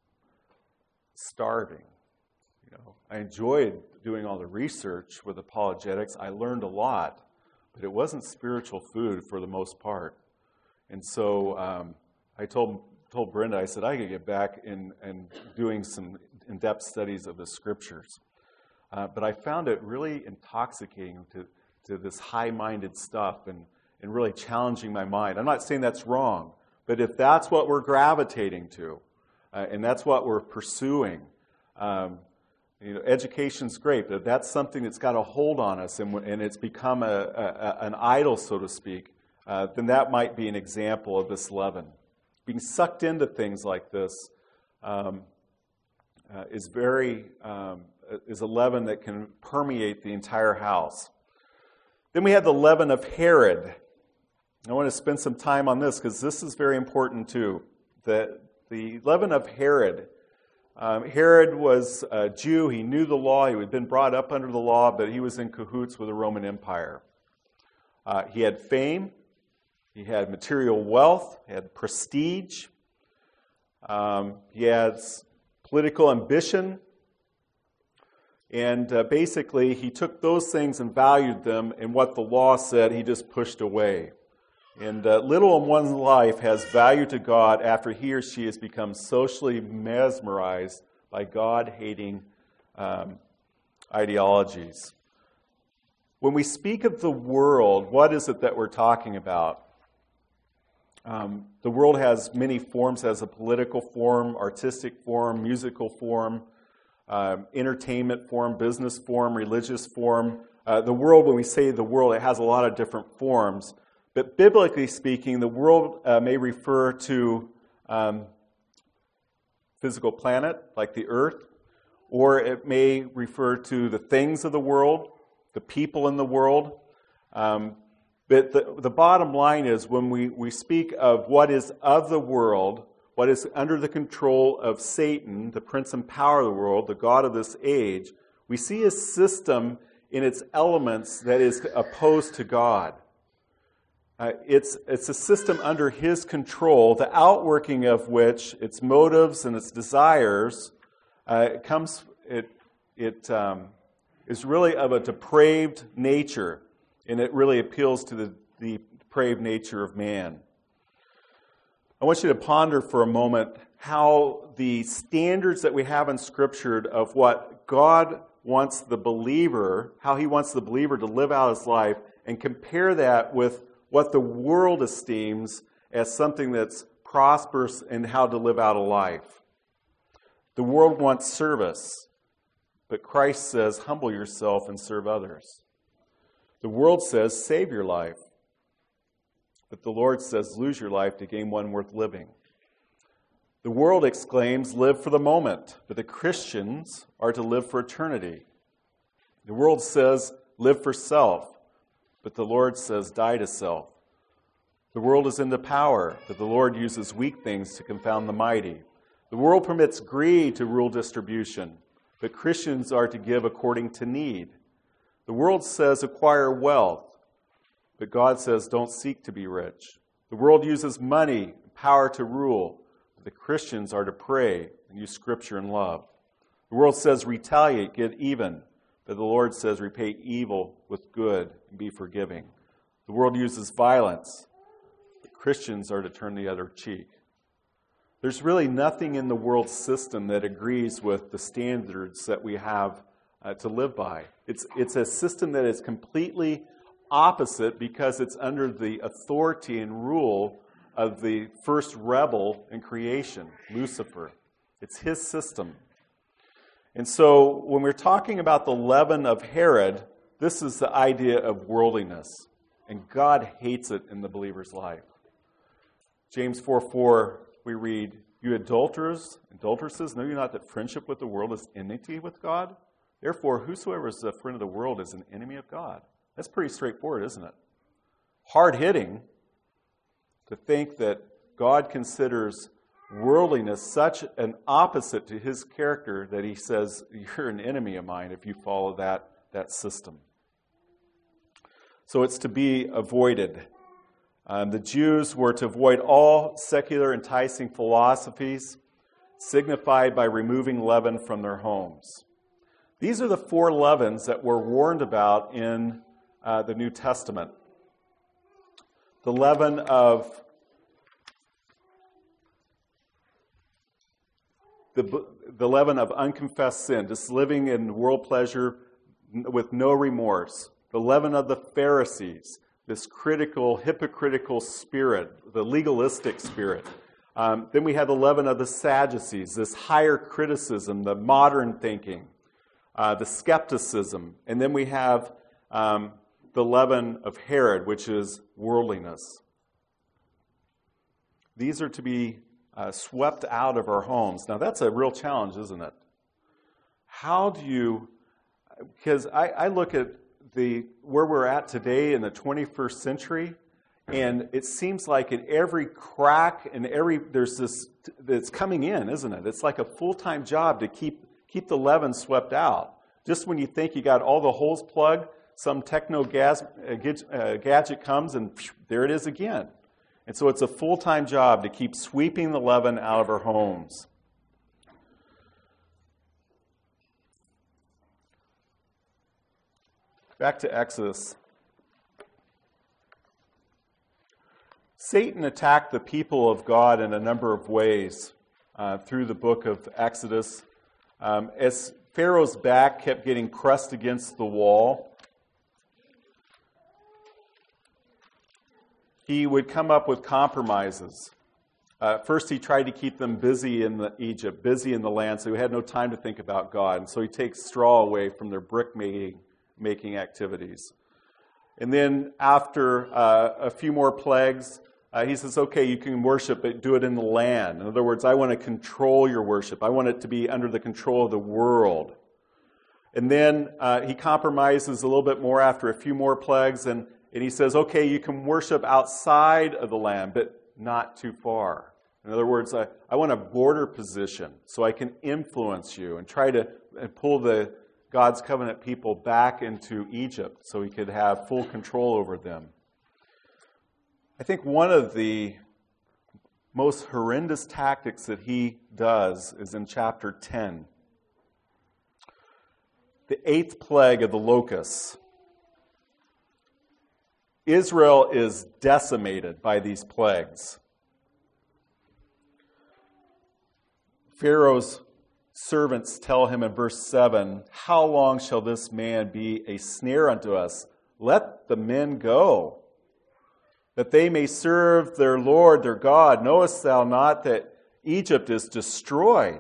starving. You know, I enjoyed doing all the research with apologetics. I learned a lot, but it wasn't spiritual food for the most part. And so um, I told told Brenda, I said, I got to get back in and doing some in-depth studies of the scriptures. Uh, but I found it really intoxicating to, to this high-minded stuff and, and really challenging my mind. I'm not saying that's wrong, but if that's what we're gravitating to, uh, and that's what we're pursuing, um, you know, education's great, but if that's something that's got a hold on us and, and it's become a, a, an idol, so to speak, uh, then that might be an example of this leaven. Being sucked into things like this um, uh, is very... Um, is a leaven that can permeate the entire house. Then we have the leaven of Herod. I want to spend some time on this because this is very important too. The, the leaven of Herod. Um, Herod was a Jew. He knew the law. He had been brought up under the law, but he was in cahoots with the Roman Empire. Uh, he had fame. He had material wealth. He had prestige. Um, he had political ambition. And uh, basically, he took those things and valued them, and what the law said, he just pushed away. And uh, little in one's life has value to God after he or she has become socially mesmerized by God-hating um, ideologies. When we speak of the world, what is it that we're talking about? Um, the world has many forms. It has a political form, artistic form, musical form, Uh, entertainment form, business form, religious form. Uh, the world, when we say the world, it has a lot of different forms. But biblically speaking, the world uh, may refer to um, physical planet, like the earth, or it may refer to the things of the world, the people in the world. Um, but the, the bottom line is when we, we speak of what is of the world, what is under the control of Satan, the prince and power of the world, the god of this age, we see a system in its elements that is opposed to God. Uh, it's, it's a system under his control, the outworking of which, its motives and its desires, uh, it comes, it, it um, is really of a depraved nature, and it really appeals to the, the depraved nature of man. I want you to ponder for a moment how the standards that we have in Scripture of what God wants the believer, how he wants the believer to live out his life, and compare that with what the world esteems as something that's prosperous and how to live out a life. The world wants service, but Christ says, humble yourself and serve others. The world says, save your life. But the Lord says, lose your life to gain one worth living. The world exclaims, live for the moment, but the Christians are to live for eternity. The world says, live for self, but the Lord says, die to self. The world is into power, but the Lord uses weak things to confound the mighty. The world permits greed to rule distribution, but Christians are to give according to need. The world says acquire wealth, but God says don't seek to be rich. The world uses money and power to rule, but the Christians are to pray and use Scripture and love. The world says retaliate, get even, but the Lord says repay evil with good and be forgiving. The world uses violence, but Christians are to turn the other cheek. There's really nothing in the world system that agrees with the standards that we have uh, to live by. It's, it's a system that is completely opposite because it's under the authority and rule of the first rebel in creation, Lucifer. It's his system. And so when we're talking about the leaven of Herod, this is the idea of worldliness. And God hates it in the believer's life. James four four, we read, you adulterers, adulteresses, know you not that friendship with the world is enmity with God? Therefore, whosoever is a friend of the world is an enemy of God. That's pretty straightforward, isn't it? Hard-hitting to think that God considers worldliness such an opposite to his character that he says, you're an enemy of mine if you follow that, that system. So it's to be avoided. Um, the Jews were to avoid all secular enticing philosophies, signified by removing leaven from their homes. These are the four leavens that we're warned about in uh, the New Testament. The leaven of the, the leaven of unconfessed sin, just living in world pleasure with no remorse. The leaven of the Pharisees, this critical, hypocritical spirit, the legalistic spirit. Um, then we have the leaven of the Sadducees, this higher criticism, the modern thinking, uh, the skepticism. And then we have um, the leaven of Herod, which is worldliness. These are to be uh, swept out of our homes. Now, that's a real challenge, isn't it? How do you... Because I, I look at the where we're at today in the twenty-first century, and it seems like in every crack and every there's this that's coming in, isn't it? It's like a full-time job to keep keep the leaven swept out. Just when you think you got all the holes plugged, some techno gas, uh, gadget comes and phew, there it is again. And so it's a full-time job to keep sweeping the leaven out of our homes. Back to Exodus. Satan attacked the people of God in a number of ways uh, through the book of Exodus. Um, as Pharaoh's back kept getting pressed against the wall, he would come up with compromises. Uh, first, he tried to keep them busy in the Egypt, busy in the land, so he had no time to think about God. And so he takes straw away from their brick making. making activities. And then after uh, a few more plagues, uh, he says, okay, you can worship, but do it in the land. In other words, I want to control your worship. I want it to be under the control of the world. And then uh, he compromises a little bit more after a few more plagues, and, and he says, okay, you can worship outside of the land, but not too far. In other words, I, I want a border position so I can influence you and try to pull the God's covenant people back into Egypt so he could have full control over them. I think one of the most horrendous tactics that he does is in chapter ten. The eighth plague of the locusts. Israel is decimated by these plagues. Pharaoh's servants tell him in verse seven, how long shall this man be a snare unto us? Let the men go, that they may serve their Lord, their God. Knowest thou not that Egypt is destroyed?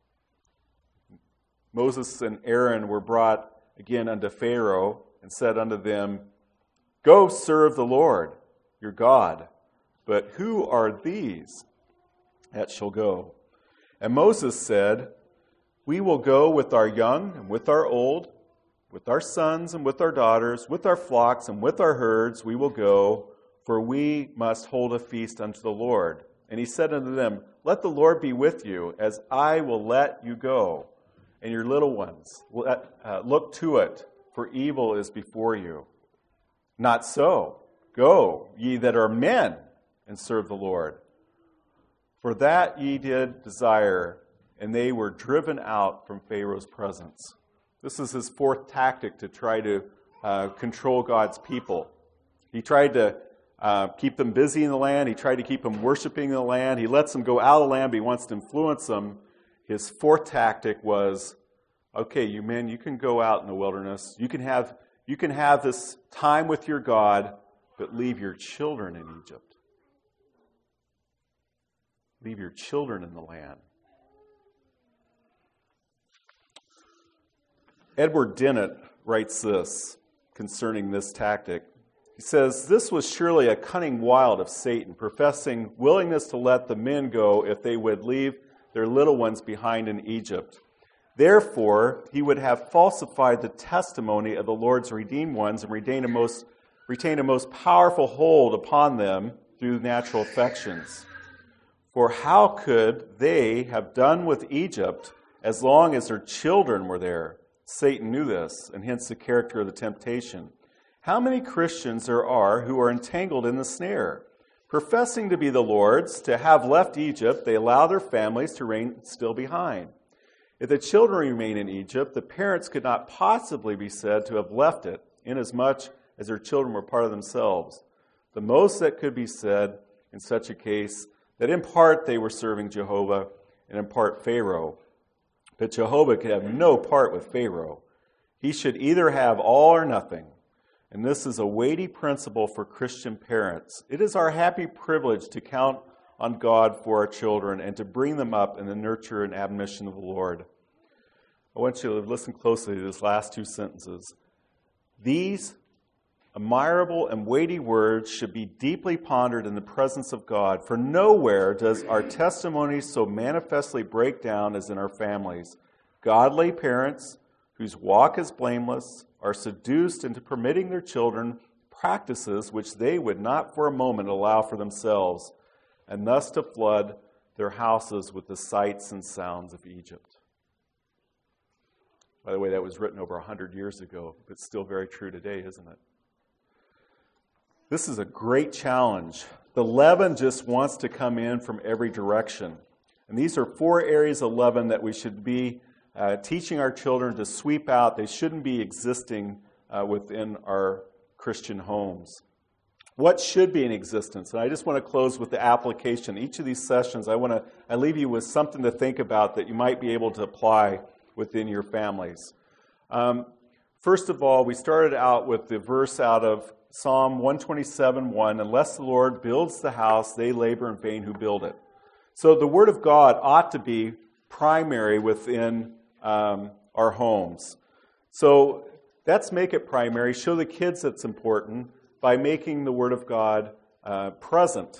Moses and Aaron were brought again unto Pharaoh and said unto them, go serve the Lord, your God. But who are these that shall go? And Moses said, we will go with our young and with our old, with our sons and with our daughters, with our flocks and with our herds we will go, for we must hold a feast unto the Lord. And he said unto them, let the Lord be with you, as I will let you go. And your little ones, let, uh, look to it, for evil is before you. Not so. Go, ye that are men, and serve the Lord. For that ye did desire, and they were driven out from Pharaoh's presence. This is his fourth tactic to try to uh, control God's people. He tried to uh, keep them busy in the land. He tried to keep them worshiping in the land. He lets them go out of the land, but he wants to influence them. His fourth tactic was, okay, you men, you can go out in the wilderness. You can have, you can have this time with your God, but leave your children in Egypt. Leave your children in the land. Edward Dennett writes this concerning this tactic. He says, "This was surely a cunning wild of Satan, professing willingness to let the men go if they would leave their little ones behind in Egypt. Therefore, he would have falsified the testimony of the Lord's redeemed ones and retain a most, retain a most powerful hold upon them through natural affections. For how could they have done with Egypt as long as their children were there?" Satan knew this, and hence the character of the temptation. How many Christians there are who are entangled in the snare? Professing to be the Lord's, to have left Egypt, they allow their families to remain still behind. If the children remain in Egypt, the parents could not possibly be said to have left it, inasmuch as their children were part of themselves. The most that could be said in such a case, that in part they were serving Jehovah, and in part Pharaoh. But Jehovah could have no part with Pharaoh. He should either have all or nothing. And this is a weighty principle for Christian parents. It is our happy privilege to count on God for our children and to bring them up in the nurture and admonition of the Lord. I want you to listen closely to these last two sentences. These admirable and weighty words should be deeply pondered in the presence of God, for nowhere does our testimony so manifestly break down as in our families. Godly parents, whose walk is blameless, are seduced into permitting their children practices which they would not for a moment allow for themselves, and thus to flood their houses with the sights and sounds of Egypt. By the way, that was written over one hundred years ago, but still very true today, isn't it? This is a great challenge. The leaven just wants to come in from every direction. And these are four areas of leaven that we should be uh, teaching our children to sweep out. They shouldn't be existing uh, within our Christian homes. What should be in existence? And I just want to close with the application. Each of these sessions, I want to I leave you with something to think about that you might be able to apply within your families. Um, first of all, we started out with the verse out of Psalm one twenty-seven, one, "Unless the Lord builds the house, they labor in vain who build it." So the Word of God ought to be primary within um, our homes. So let's make it primary. Show the kids it's important by making the Word of God uh, present.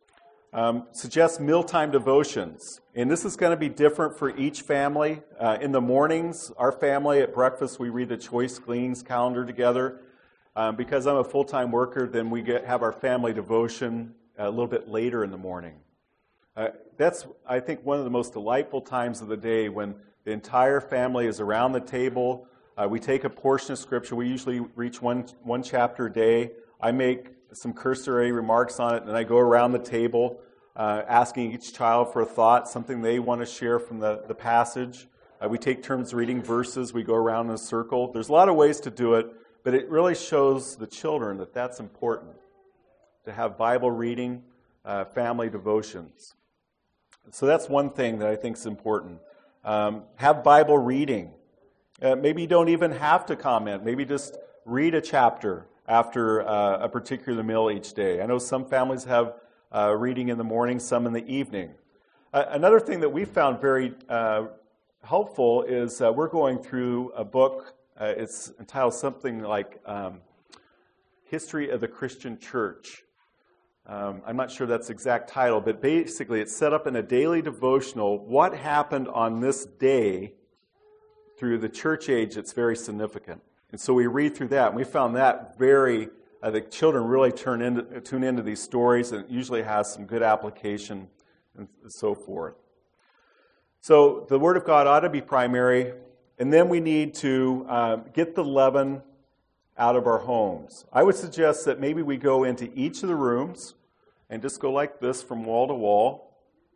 Um, suggest mealtime devotions. And this is going to be different for each family. Uh, in the mornings, our family at breakfast, we read the Choice Gleanings calendar together. Um, because I'm a full-time worker, then we get, have our family devotion a little bit later in the morning. Uh, that's, I think, one of the most delightful times of the day when the entire family is around the table. Uh, we take a portion of Scripture. We usually reach one, one chapter a day. I make some cursory remarks on it, and I go around the table uh, asking each child for a thought, something they want to share from the, the passage. Uh, we take turns reading verses. We go around in a circle. There's a lot of ways to do it. But it really shows the children that that's important, to have Bible reading, uh, family devotions. So that's one thing that I think is important. Um, have Bible reading. Uh, maybe you don't even have to comment. Maybe just read a chapter after uh, a particular meal each day. I know some families have uh, reading in the morning, some in the evening. Uh, another thing that we found very uh, helpful is uh, we're going through a book. Uh, it's entitled something like um, History of the Christian Church. Um, I'm not sure that's the exact title, but basically it's set up in a daily devotional. What happened on this day through the church age that's very significant. And so we read through that, and we found that very, uh, the children really turn into, tune into these stories, and it usually has some good application and so forth. So the Word of God ought to be primary. And then we need to uh, get the leaven out of our homes. I would suggest that maybe we go into each of the rooms and just go like this from wall to wall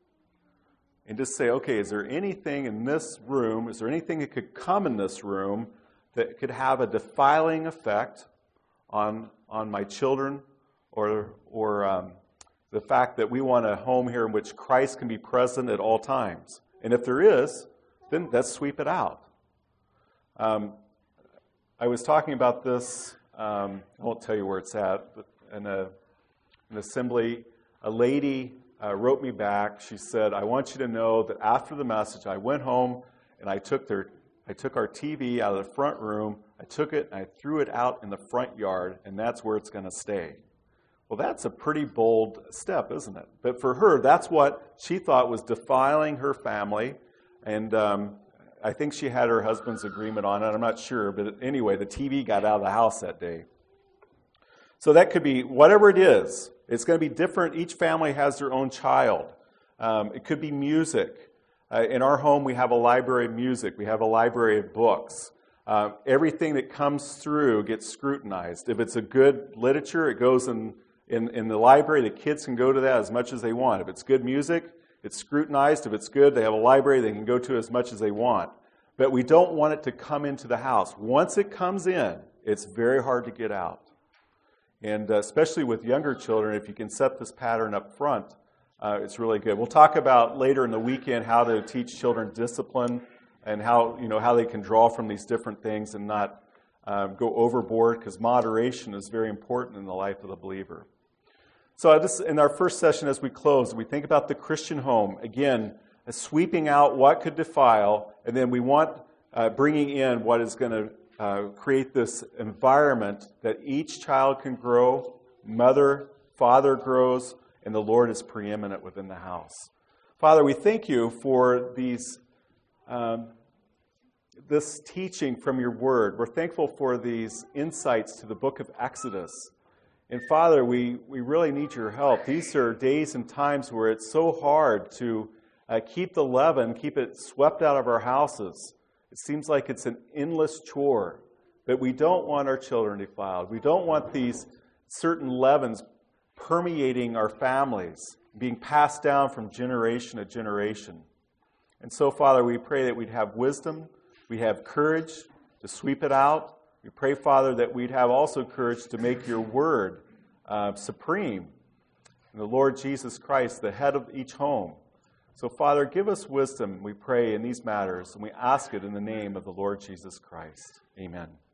and just say, okay, is there anything in this room, is there anything that could come in this room that could have a defiling effect on on my children, or or um, the fact that we want a home here in which Christ can be present at all times? And if there is, then let's sweep it out. Um, I was talking about this, um, I won't tell you where it's at, but in a, an assembly, a lady uh, wrote me back. She said, I want you to know that after the message, I went home and I took their, I took our T V out of the front room, I took it and I threw it out in the front yard, and that's where it's going to stay. Well, that's a pretty bold step, isn't it? But for her, that's what she thought was defiling her family, and um, I think she had her husband's agreement on it. I'm not sure, but anyway, the T V got out of the house that day. So that could be whatever it is. It's going to be different. Each family has their own child. Um, it could be music. Uh, in our home, we have a library of music. We have a library of books. Uh, everything that comes through gets scrutinized. If it's a good literature, it goes in, in, in the library. The kids can go to that as much as they want. If it's good music, it's scrutinized. If it's good, they have a library they can go to as much as they want. But we don't want it to come into the house. Once it comes in, it's very hard to get out. And uh, especially with younger children, if you can set this pattern up front, uh, it's really good. We'll talk about later in the weekend how to teach children discipline and how, you know, how they can draw from these different things and not uh, go overboard, because moderation is very important in the life of the believer. So this, in our first session as we close, we think about the Christian home. Again, sweeping out what could defile, and then we want uh, bringing in what is going to uh, create this environment that each child can grow, mother, father grows, and the Lord is preeminent within the house. Father, we thank you for these um, this teaching from your word. We're thankful for these insights to the book of Exodus. And Father, we, we really need your help. These are days and times where it's so hard to uh, keep the leaven, keep it swept out of our houses. It seems like it's an endless chore. But we don't want our children defiled. We don't want these certain leavens permeating our families, being passed down from generation to generation. And so, Father, we pray that we'd have wisdom, we'd have courage to sweep it out. We pray, Father, that we'd have also courage to make your word uh, supreme. And the Lord Jesus Christ, the head of each home. So, Father, give us wisdom, we pray, in these matters, and we ask it in the name of the Lord Jesus Christ. Amen.